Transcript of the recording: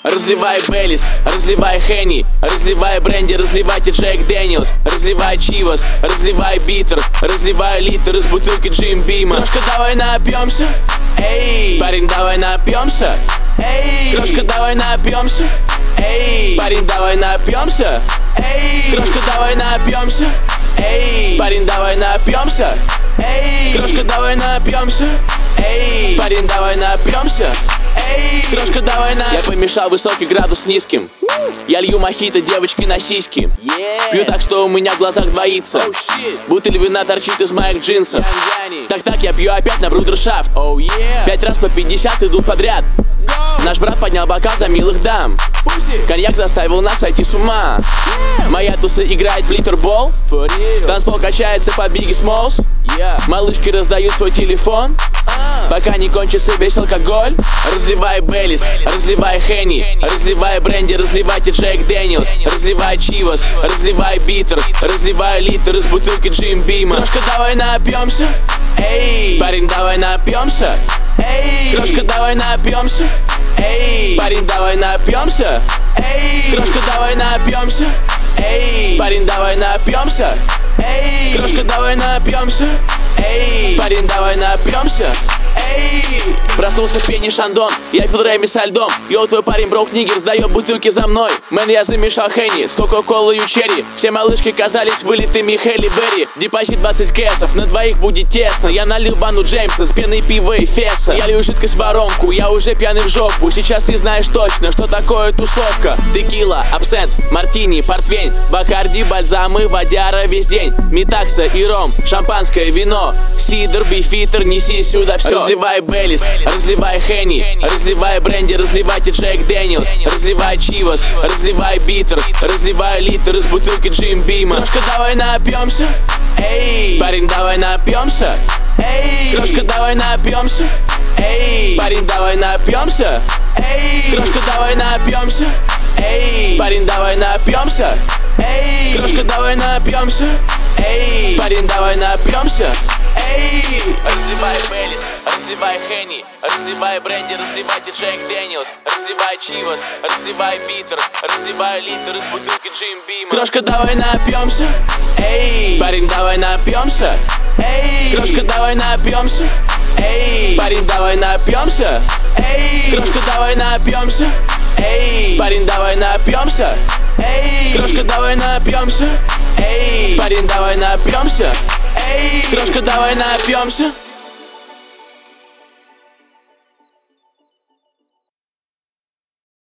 Разливай Беллис, разливай Хенни, разливай бренди, разливайте Джек Дэниелс, разливай Чивас, разливай битер, разливай литр из бутылки Джим Бима. Крошка, давай напьемся, эй, парень, давай напьемся, эй, крошка, давай напьемся, эй, парень, давай напьемся, эй, крошка, давай напьемся, эй, парень, давай напьемся, эй, крошка, давай напьемся, эй, парень, давай напьемся, эй, крошка, давай на. Я помешал высокий градус с низким. Я лью мохито девочки на сиськи. Пью так, что у меня в глазах двоится. Бутыль вина торчит из моих джинсов. Так, я пью опять на брудершафт. 5 раз по 50 идут подряд. Наш брат поднял бокал за милых дам. Коньяк заставил нас сойти с ума. Моя туса играет в литербол. Танцпол качается под Бигги Смолс. Малышки раздают свой телефон, пока не кончится весь алкоголь. Разливай Беллис, разливай Хенни, разливай бренди, разливайте Джек Дэниелс, разливай Чивас, разливай битер, разливай литр из бутылки Джим Бима. Крошка, давай напьемся, эй, парень, давай напьемся, эй, крошка, давай напьемся, эй, парень, давай напьемся, эй, крошка, давай напьемся, эй, парень, давай напьемся, эй, крошка, давай напьемся, эй, парень, давай напьемся, эй. Проснулся в пене Шандон, я пил Реми со льдом. Йоу, твой парень брок нигер, сдаёт бутылки за мной. Мэн, я замешал Хенни с кока-колой и черри. Все малышки казались вылитыми Хелли Берри. Депозит 20 кэсов, на двоих будет тесно. Я налил бану Джеймса с пеной пива и феса. Я лью жидкость в воронку, я уже пьяный в жопу. Сейчас ты знаешь точно, что такое тусовка. Текила, абсент, мартини, портвейн, бакарди, бальзамы, водяра весь день. Метакса и ром, шампанское вино, сидр, бифитер, неси сюда все. Разливай Беллис, разливай Хенни, разливай бренди, разливайте Джек Дэниелс, разливай Чивас, разливай битер, разливай литр из бутылки Джим Бима. Крошка, давай напьемся, эй, парень, давай напьемся, эй, крошка, давай напьемся, эй, парень, давай напьемся, эй, крошка, давай напьемся, эй, парень, давай напьемся, эй, крошка, давай напьемся, эй, парень, давай напьемся, эй. Разливай Беллис, разливай Хенни, разливай бренди, разливайте Джек Дэниелс, разливай Чивас, разливай битер, разливай литр из бутылки Джим Бима. Крошка, давай напьемся, эй, парень, давай напьемся, эй, крошка, давай напьемся, эй, парень, давай напьемся, эй, крошка, давай напьемся, эй, парень, давай напьемся, эй, крошка, давай напьемся, эй, парень, давай напьемся, эй, крошка, давай напьемся.